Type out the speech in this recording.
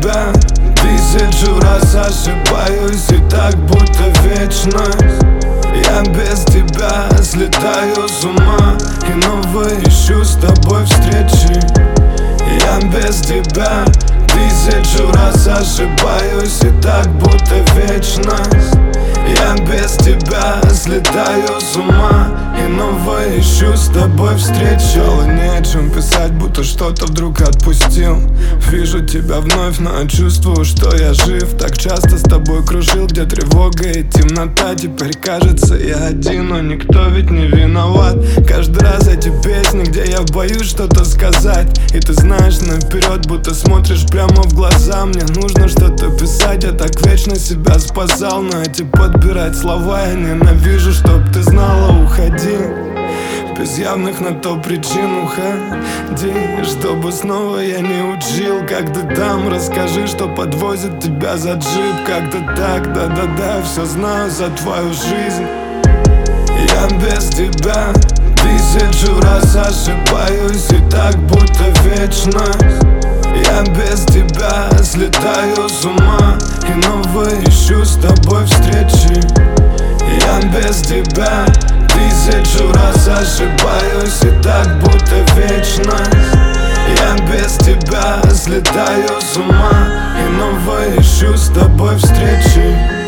тебя 1000 раз ошибаюсь, и так будто вечность. Я без тебя слетаю с ума, и новые ищу с тобой встречи. Я без тебя 1000 раз ошибаюсь, и так будто вечность. Я без тебя слетаю с ума, и новое ищу с тобой встречи. Не о чем писать, будто что-то вдруг отпустил. Вижу тебя вновь, но чувствую, что я жив. Так часто с тобой кружил, где тревога и темнота. Теперь кажется, я один, но никто ведь не виноват. Каждый раз эти песни, где я боюсь что-то сказать, и ты знаешь наперед, будто смотришь прямо в глаза. Мне нужно что-то писать, я так вечно себя спасал, но эти подбирать слова я ненавижу. Чтоб ты знала, уходи без явных на то причин, уходи. Чтобы снова я не учил, как ты там. Расскажи, что подвозит тебя за джип. Как-то так, да-да-да, все знаю за твою жизнь. Я без тебя 1000 раз ошибаюсь, и так будто вечность. Я без тебя слетаю с ума, и новые ищу с тобой встречи. Я без тебя 1000 раз ошибаюсь, и так будто вечность. Я без тебя слетаю с ума, и новые ищу с тобой встречи.